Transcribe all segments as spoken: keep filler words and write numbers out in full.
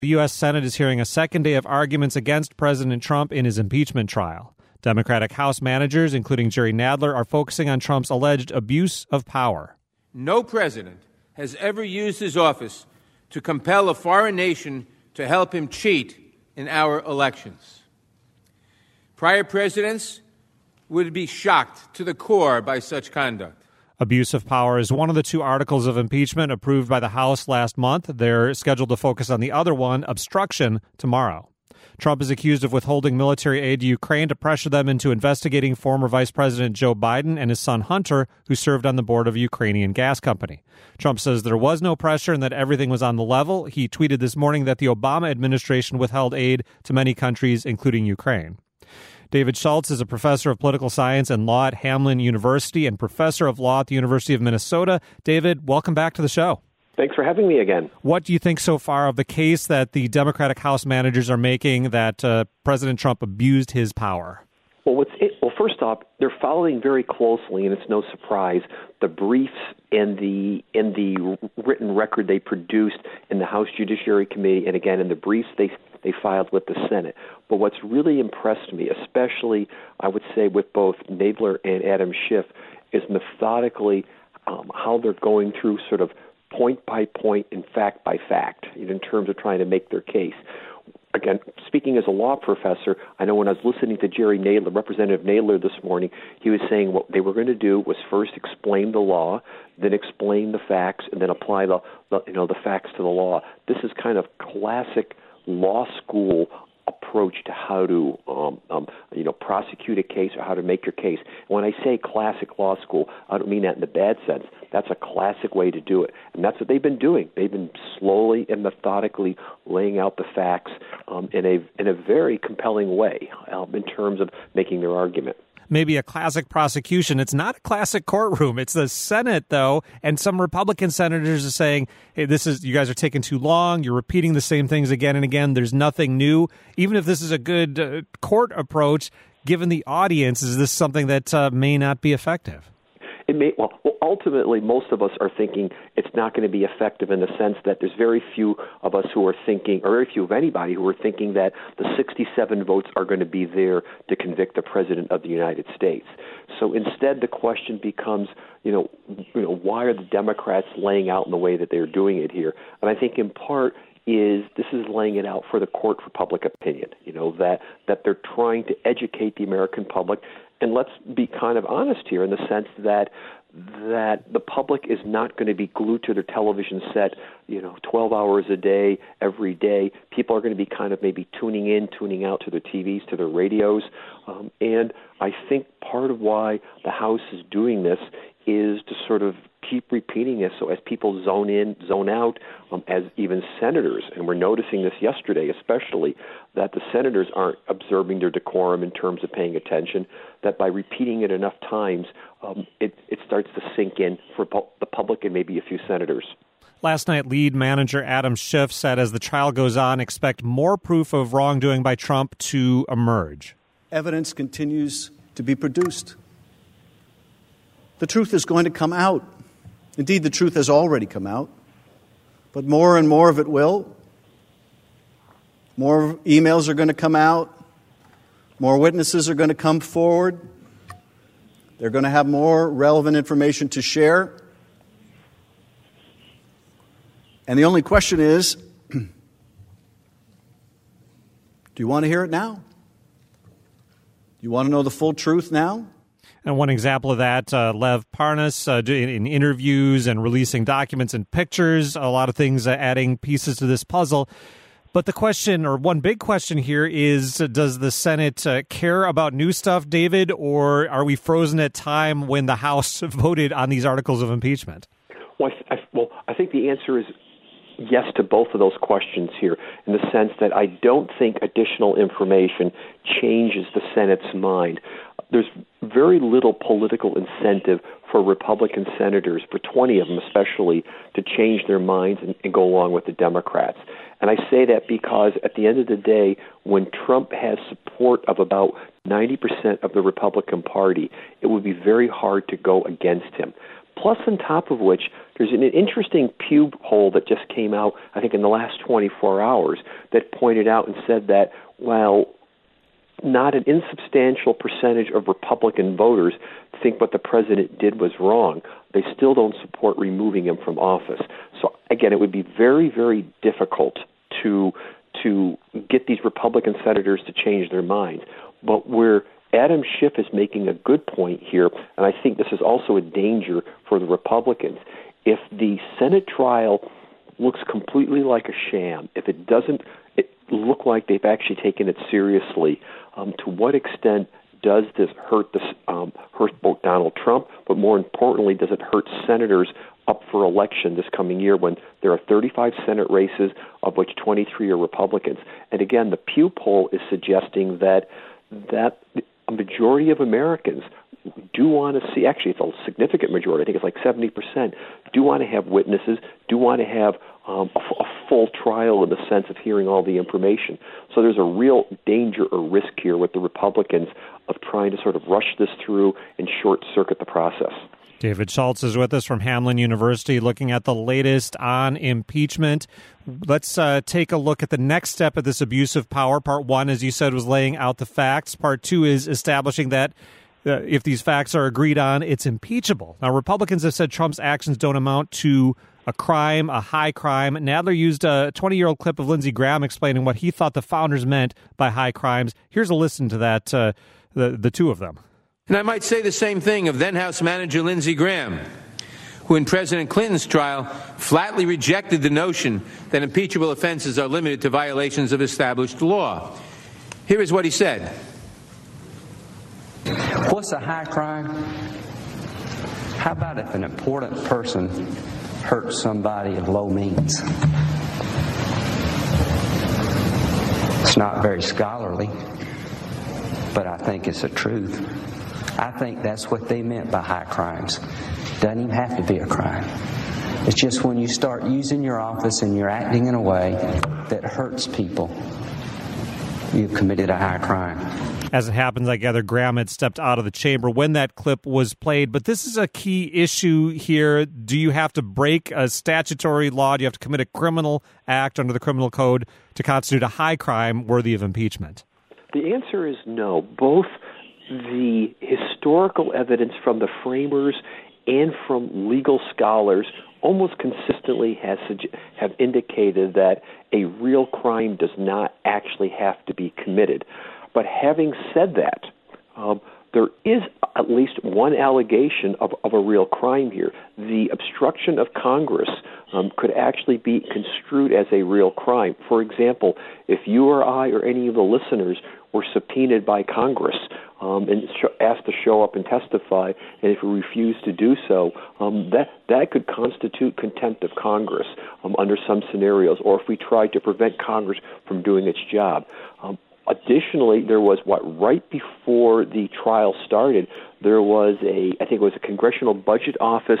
The U S Senate is hearing a second day of arguments against President Trump in his impeachment trial. Democratic House managers, including Jerry Nadler, are focusing on Trump's alleged abuse of power. No president has ever used his office to compel a foreign nation to help him cheat in our elections. Prior presidents would be shocked to the core by such conduct. Abuse of power is one of the two articles of impeachment approved by the House last month. They're scheduled to focus on the other one, obstruction, tomorrow. Trump is accused of withholding military aid to Ukraine to pressure them into investigating former Vice President Joe Biden and his son Hunter, who served on the board of a Ukrainian gas company. Trump says there was no pressure and that everything was on the level. He tweeted this morning that the Obama administration withheld aid to many countries, including Ukraine. David Schultz is a professor of political science and law at Hamline University and professor of law at the University of Minnesota. David, welcome back to the show. Thanks for having me again. What do you think so far of the case that the Democratic House managers are making that uh, President Trump abused his power? Well, what's it, well, first off, they're following very closely, and it's no surprise, the briefs and the in the written record they produced in the House Judiciary Committee, and again in the briefs they they filed with the Senate. But what's really impressed me, especially I would say with both Nadler and Adam Schiff, is methodically um, how they're going through sort of point by point and fact by fact in terms of trying to make their case. Again, speaking as a law professor, I know when I was listening to Jerry Nadler, Representative Nadler this morning, he was saying what they were going to do was first explain the law, then explain the facts, and then apply the, the you know the facts to the law. This is kind of classic law school approach to how to um, um, you know prosecute a case or how to make your case. When I say classic law school, I don't mean that in the bad sense. That's a classic way to do it, and that's what they've been doing. They've been slowly and methodically laying out the facts um, in a in a very compelling way um, in terms of making their argument. Maybe a classic prosecution. It's not a classic courtroom. It's the Senate, though, and some Republican senators are saying, hey, this is you guys are taking too long. You're repeating the same things again and again. There's nothing new. Even if this is a good uh, court approach, given the audience, is this something that uh, may not be effective? It may, well, ultimately, most of us are thinking it's not going to be effective in the sense that there's very few of us who are thinking, or very few of anybody who are thinking that the sixty-seven votes are going to be there to convict the President of the United States. So instead, the question becomes, you know, you know, why are the Democrats laying out in the way that they're doing it here? And I think in part is this is laying it out for the court for public opinion, you know, that, that they're trying to educate the American public. And let's be kind of honest here in the sense that that the public is not going to be glued to their television set, you know, twelve hours a day, every day. People are going to be kind of maybe tuning in, tuning out to their T Vs, to their radios. Um, and I think part of why the House is doing this is to sort of keep repeating this so as people zone in, zone out, um, as even senators, and we're noticing this yesterday especially, that the senators aren't observing their decorum in terms of paying attention, that by repeating it enough times, um, it, it starts to sink in for pu- the public and maybe a few senators. Last night, lead manager Adam Schiff said as the trial goes on, expect more proof of wrongdoing by Trump to emerge. Evidence continues to be produced. The truth is going to come out. Indeed, the truth has already come out, but more and more of it will. More emails are going to come out. More witnesses are going to come forward. They're going to have more relevant information to share. And the only question is, do you want to hear it now? Do you want to know the full truth now? And one example of that, uh, Lev Parnas, uh, in, in interviews and releasing documents and pictures, a lot of things uh, adding pieces to this puzzle. But the question, or one big question here is, uh, does the Senate uh, care about new stuff, David, or are we frozen at time when the House voted on these articles of impeachment? Well, I, I, well, I think the answer is yes to both of those questions here, in the sense that I don't think additional information changes the Senate's mind. There's very little political incentive for Republican senators, for twenty of them especially, to change their minds and, and go along with the Democrats. And I say that because at the end of the day, when Trump has support of about ninety percent of the Republican Party, it would be very hard to go against him. Plus, on top of which, there's an interesting Pew poll that just came out, I think, in the last twenty-four hours that pointed out and said that while not an insubstantial percentage of Republican voters think what the president did was wrong, they still don't support removing him from office. So, again, it would be very, very difficult to to get these Republican senators to change their minds. But where Adam Schiff is making a good point here, and I think this is also a danger for the Republicans, if the Senate trial looks completely like a sham, if it doesn't it look like they've actually taken it seriously, um, to what extent does this hurt this um, hurt both Donald Trump, but more importantly, does it hurt senators up for election this coming year when there are thirty-five Senate races, of which twenty-three are Republicans? And again, the Pew poll is suggesting that that a majority of Americans do want to see, actually it's a significant majority, I think it's like seventy percent, do want to have witnesses, do want to have um, a, a full trial in the sense of hearing all the information. So there's a real danger or risk here with the Republicans of trying to sort of rush this through and short-circuit the process. David Schultz is with us from Hamline University looking at the latest on impeachment. Let's uh, take a look at the next step of this abuse of power. Part one, as you said, was laying out the facts. Part two is establishing that uh, if these facts are agreed on, it's impeachable. Now, Republicans have said Trump's actions don't amount to a crime, a high crime. Nadler used a twenty-year-old clip of Lindsey Graham explaining what he thought the founders meant by high crimes. Here's a listen to that, uh, the, the two of them. And I might say the same thing of then House Manager Lindsey Graham, who in President Clinton's trial flatly rejected the notion that impeachable offenses are limited to violations of established law. Here is what he said. What's a high crime? How about if an important person hurts somebody of low means? It's not very scholarly, but I think it's the truth. I think that's what they meant by high crimes. Doesn't even have to be a crime. It's just when you start using your office and you're acting in a way that hurts people, you've committed a high crime. As it happens, I gather Graham had stepped out of the chamber when that clip was played. But this is a key issue here. Do you have to break a statutory law? Do you have to commit a criminal act under the criminal code to constitute a high crime worthy of impeachment? The answer is no. Both the historical evidence from the framers and from legal scholars almost consistently has have indicated that a real crime does not actually have to be committed. But having said that, um, there is at least one allegation of, of a real crime here. The obstruction of Congress um, could actually be construed as a real crime. For example, if you or I or any of the listeners were subpoenaed by Congress um, and sh- asked to show up and testify, and if we refuse to do so, um, that that could constitute contempt of Congress um, under some scenarios, or if we tried to prevent Congress from doing its job. Um, Additionally, there was what right before the trial started, there was a, I think it was a Congressional Budget Office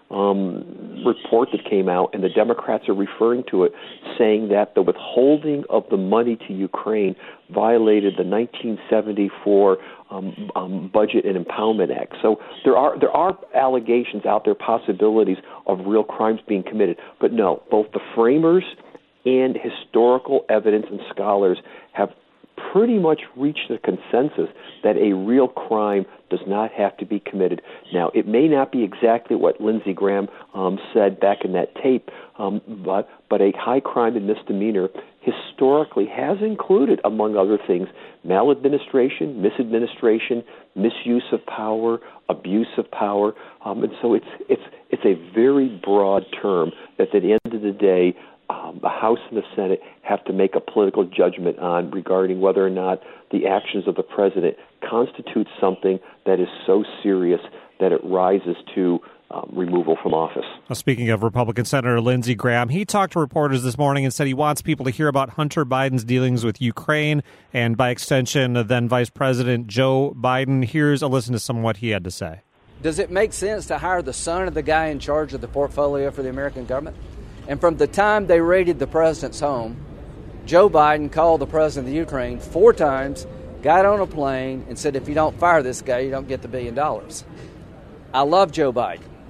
um, report that came out, and the Democrats are referring to it, saying that the withholding of the money to Ukraine violated the nineteen seventy-four um, um, Budget and Impoundment Act. So there are there are allegations out there, possibilities of real crimes being committed. But no, both the framers and historical evidence and scholars have pretty much reached a consensus that a real crime does not have to be committed. Now, it may not be exactly what Lindsey Graham um, said back in that tape, um, but, but a high crime and misdemeanor historically has included, among other things, maladministration, misadministration, misuse of power, abuse of power, um, and so it's it's it's a very broad term that at the end of the day, Um, the House and the Senate have to make a political judgment on regarding whether or not the actions of the president constitute something that is so serious that it rises to um, removal from office. Well, speaking of Republican Senator Lindsey Graham, he talked to reporters this morning and said he wants people to hear about Hunter Biden's dealings with Ukraine and, by extension, then Vice President Joe Biden. Here's a listen to some of what he had to say. Does it make sense to hire the son of the guy in charge of the portfolio for the American government? And from the time they raided the president's home, Joe Biden called the president of the Ukraine four times, got on a plane, and said, if you don't fire this guy, you don't get the billion dollars. I love Joe Biden,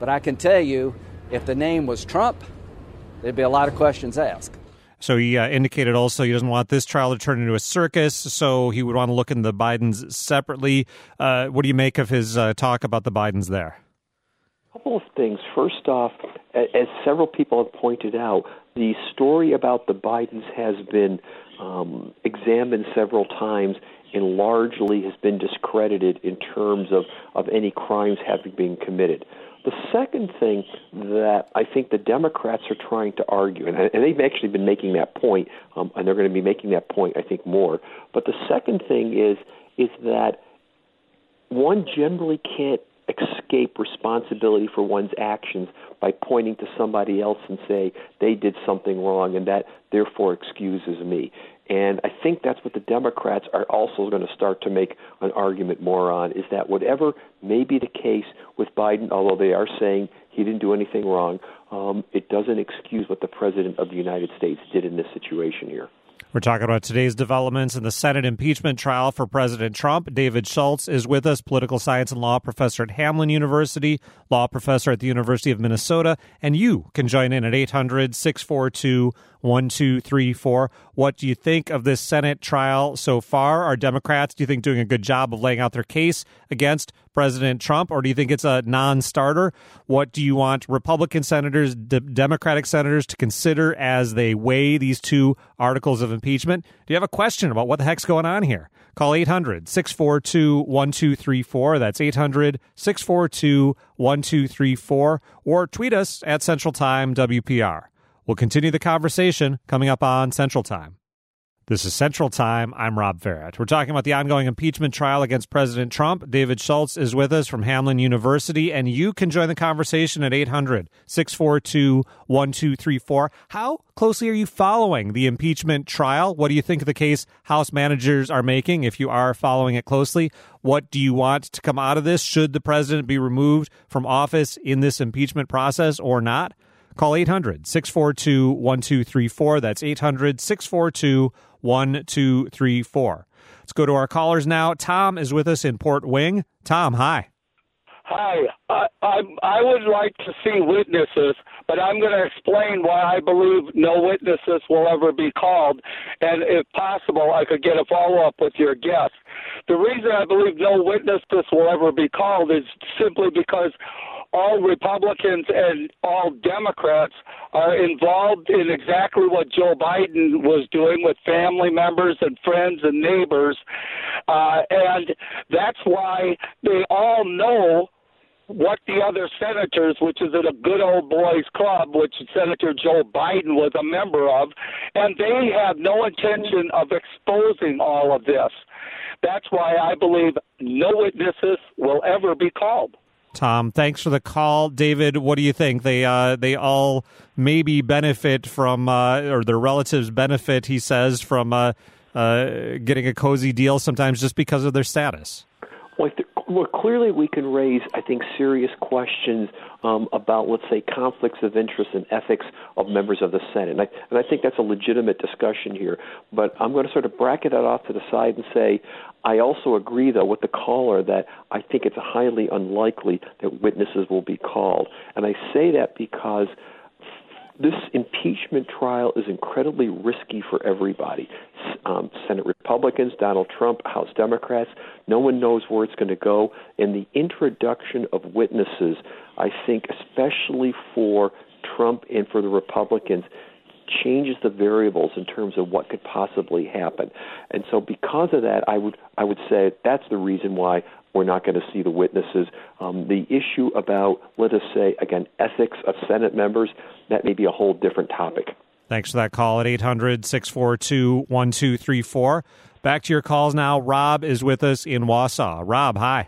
But I can tell you, if the name was Trump, there'd be a lot of questions asked. So he uh, indicated also he doesn't want this trial to turn into a circus, so he would want to look into the Bidens separately. Uh, what do you make of his uh, talk about the Bidens there? A couple of things. First off, as several people have pointed out, the story about the Bidens has been um, examined several times and largely has been discredited in terms of, of any crimes having been committed. The second thing that I think the Democrats are trying to argue, and, and they've actually been making that point, um, and they're going to be making that point, I think, more. But the second thing is is that one generally can't escape responsibility for one's actions by pointing to somebody else and say they did something wrong, and that therefore excuses me. And I think that's what the Democrats are also going to start to make an argument more on, is that whatever may be the case with Biden, although they are saying he didn't do anything wrong, um, it doesn't excuse what the President of the United States did in this situation here. We're talking about today's developments in the Senate impeachment trial for President Trump. David Schultz is with us, political science and law professor at Hamline University, law professor at the University of Minnesota. And you can join in at eight hundred, six four two, one two three four. What do you think of this Senate trial so far? Are Democrats, do you think, doing a good job of laying out their case against President Trump, or do you think it's a non-starter? What do you want Republican senators, D- Democratic senators to consider as they weigh these two articles of impeachment? Do you have a question about what the heck's going on here? Call eight hundred, six four two, one two three four. That's eight hundred, six four two, one two three four. Or tweet us at Central Time W P R. We'll continue the conversation coming up on Central Time. This is Central Time. I'm Rob Farrett. We're talking about the ongoing impeachment trial against President Trump. David Schultz is with us from Hamline University, and you can join the conversation at eight hundred, six four two, one two three four. How closely are you following the impeachment trial? What do you think of the case House managers are making, if you are following it closely? What do you want to come out of this? Should the president be removed from office in this impeachment process or not? Call eight hundred, six four two, one two three four. That's eight hundred, six four two, one two three four. Let's go to our callers now. Tom is with us in Port Wing. Tom, hi. Hi. I, I, I would like to see witnesses, but I'm going to explain why I believe no witnesses will ever be called. And if possible, I could get a follow-up with your guest. The reason I believe no witnesses will ever be called is simply because all Republicans and all Democrats are involved in exactly what Joe Biden was doing with family members and friends and neighbors. Uh, and that's why they all know what the other senators, which is in a good old boys club, which Senator Joe Biden was a member of, and they have no intention of exposing all of this. That's why I believe no witnesses will ever be called. Tom, thanks for the call. David, what do you think? They uh, they all maybe benefit from, uh, or their relatives benefit, he says, from uh, uh, getting a cozy deal sometimes just because of their status. Well, I think, well, clearly we can raise, I think, serious questions um, about, let's say, conflicts of interest and ethics of members of the Senate. And I, and I think that's a legitimate discussion here. But I'm going to sort of bracket that off to the side and say, I also agree, though, with the caller that I think it's highly unlikely that witnesses will be called. And I say that because this impeachment trial is incredibly risky for everybody. Um, Senate Republicans, Donald Trump, House Democrats, no one knows where it's going to go. And the introduction of witnesses, I think, especially for Trump and for the Republicans, changes the variables in terms of what could possibly happen. And so because of that, I would I would say that's the reason why we're not going to see the witnesses. Um, the issue about, let us say, again, ethics of Senate members, that may be a whole different topic. Thanks for that call at eight hundred, six four two, one two three four. Back to your calls now. Rob is with us in Wausau. Rob, hi.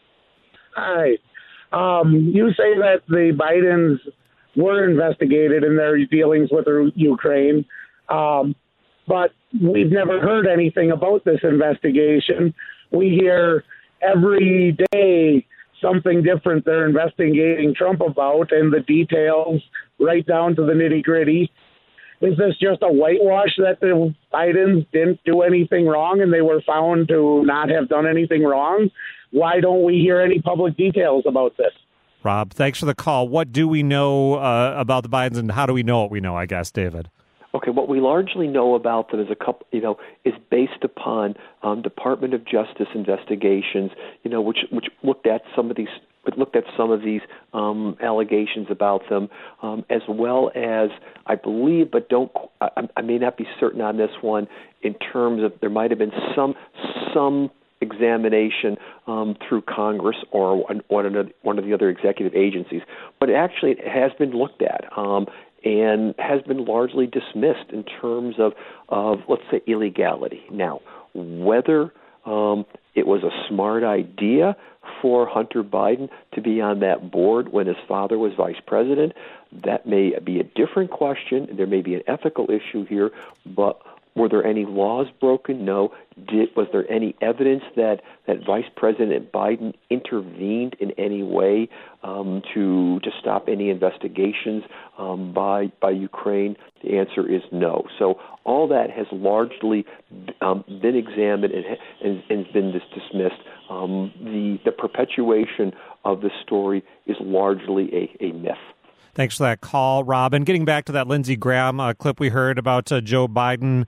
Hi. Um, you say that the Bidens were investigated in their dealings with Ukraine, um, but we've never heard anything about this investigation. We hear every day something different they're investigating Trump about, and the details right down to the nitty-gritty. Is this just a whitewash that the Bidens didn't do anything wrong and they were found to not have done anything wrong? Why don't we hear any public details about this? Rob, thanks for the call. What do we know uh, about the Bidens, and how do we know what we know, I guess, David? Okay, what we largely know about them is a couple, you know, is based upon um, Department of Justice investigations, you know, which which looked at some of these looked at some of these um, allegations about them, um, as well as I believe, but don't I, I may not be certain on this one. In terms of there might have been some some examination um, through Congress or one, one of the, one of the other executive agencies, but actually it has been looked at. Um, and has been largely dismissed in terms of, of let's say, illegality. Now, whether um, it was a smart idea for Hunter Biden to be on that board when his father was vice president, that may be a different question. There may be an ethical issue here, but were there any laws broken? No. Did, was there any evidence that, that Vice President Biden intervened in any way um, to to stop any investigations um, by by Ukraine? The answer is no. So all that has largely um, been examined and, and, and been dis- dismissed. Um, the the perpetuation of the story is largely a, a myth. Thanks for that call, Rob. And getting back to that Lindsey Graham uh, clip we heard about uh, Joe Biden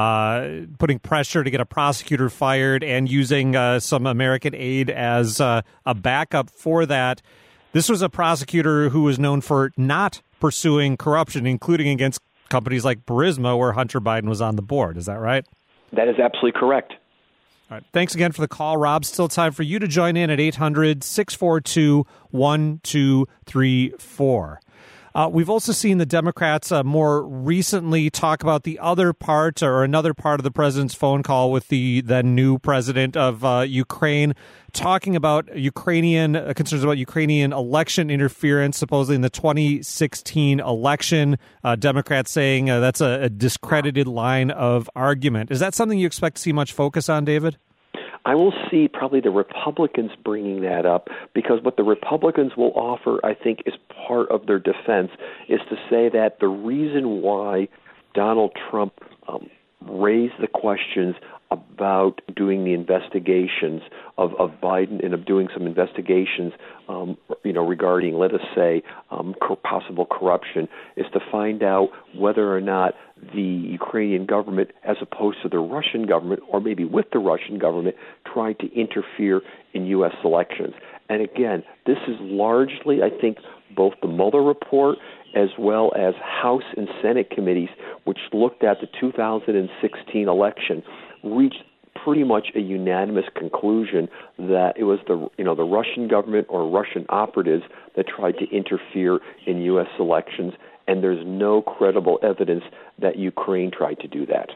uh, putting pressure to get a prosecutor fired and using uh, some American aid as uh, a backup for that. This was a prosecutor who was known for not pursuing corruption, including against companies like Burisma, where Hunter Biden was on the board. Is that right? That is absolutely correct. All right. Thanks again for the call, Rob. Still time for you to join in at eight hundred, six four two, one two three four. Uh, we've also seen the Democrats uh, more recently talk about the other part or another part of the president's phone call with the then new president of uh, Ukraine, talking about Ukrainian uh, concerns about Ukrainian election interference, supposedly in the twenty sixteen election. Uh, Democrats saying uh, that's a, a discredited line of argument. Is that something you expect to see much focus on, David? I will see probably the Republicans bringing that up, because what the Republicans will offer, I think, is part of their defense, is to say that the reason why Donald Trump um, raised the questions about doing the investigations of, of Biden and of doing some investigations, um, you know, regarding, let us say, um, co- possible corruption, is to find out whether or not the Ukrainian government, as opposed to the Russian government, or maybe with the Russian government, tried to interfere in U S elections. And again, this is largely, I think, both the Mueller report as well as House and Senate committees, which looked at the two thousand sixteen election, reached pretty much a unanimous conclusion that it was the you know the Russian government or Russian operatives that tried to interfere in U S elections, and there's no credible evidence that Ukraine tried to do that.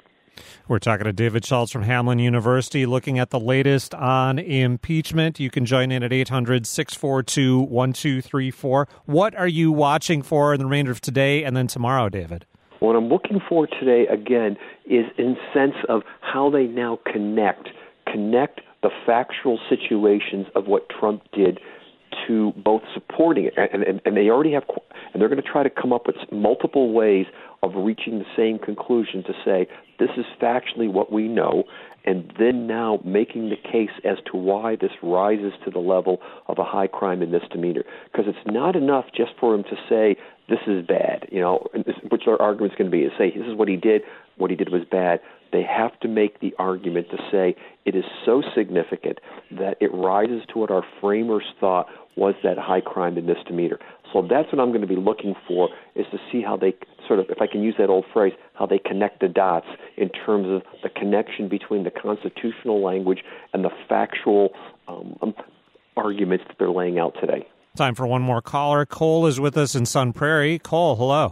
We're talking to David Schultz from Hamline University, looking at the latest on impeachment. You can join in at eight hundred, six four two, one two three four. What are you watching for in the remainder of today and then tomorrow, David? What I'm looking for today, again, is in sense of how they now connect, connect the factual situations of what Trump did to both supporting it, and, and, and they already have, and they're going to try to come up with multiple ways of reaching the same conclusion to say, this is factually what we know, and then now making the case as to why this rises to the level of a high crime and misdemeanor. Because it's not enough just for him to say, this is bad, you know, which our argument's going to be, is say, this is what he did, what he did was bad. They have to make the argument to say it is so significant that it rises to what our framers thought was that high crime and misdemeanor. So that's what I'm going to be looking for, is to see how they sort of, if I can use that old phrase, how they connect the dots in terms of the connection between the constitutional language and the factual um, arguments that they're laying out today. Time for one more caller. Cole is with us in Sun Prairie. Cole, hello.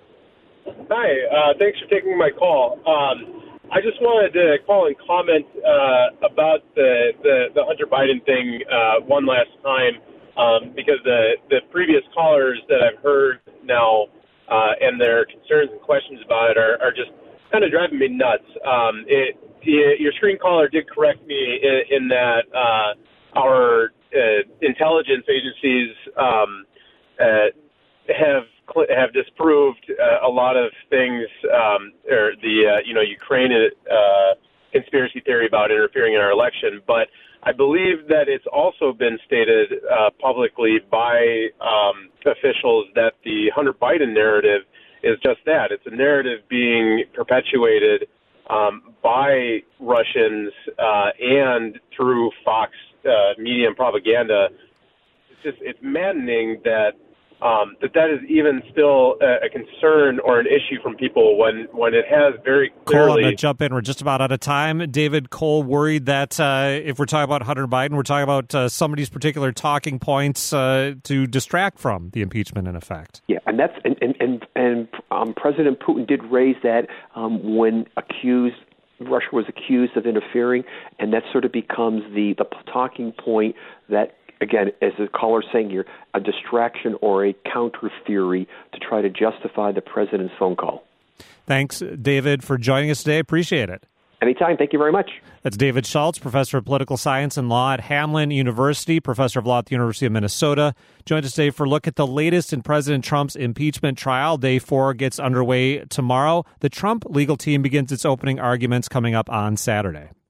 Hi, uh, thanks for taking my call. Um, I just wanted to call and comment uh, about the, the, the Hunter Biden thing uh, one last time, um, because the, the previous callers that I've heard now uh, and their concerns and questions about it are, are just kind of driving me nuts. Um, it, it, your screen caller did correct me in, in that uh, our uh, intelligence agencies um, uh, have have disproved uh, a lot of things, um, or the uh, you know Ukraine uh, conspiracy theory about interfering in our election. But I believe that it's also been stated uh, publicly by um, officials that the Hunter Biden narrative is just that. It's a narrative being perpetuated um, by Russians uh, and through Fox uh, media and propaganda. It's just it's maddening that um, that that is even still a, a concern or an issue from people when, when it has very clearly. Cole, I'm going to jump in. We're just about out of time. David Cole worried that uh, if we're talking about Hunter Biden, we're talking about uh, somebody's particular talking points uh, to distract from the impeachment in effect. Yeah, and that's and and and, and um, President Putin did raise that um, when accused. Russia was accused of interfering, and that sort of becomes the, the talking point that, again, as the caller's saying here, a distraction or a counter theory to try to justify the president's phone call. Thanks, David, for joining us today. Appreciate it. Anytime. Thank you very much. That's David Schultz, professor of political science and law at Hamline University, professor of law at the University of Minnesota. Joined us today for a look at the latest in President Trump's impeachment trial. Day four gets underway tomorrow. The Trump legal team begins its opening arguments coming up on Saturday.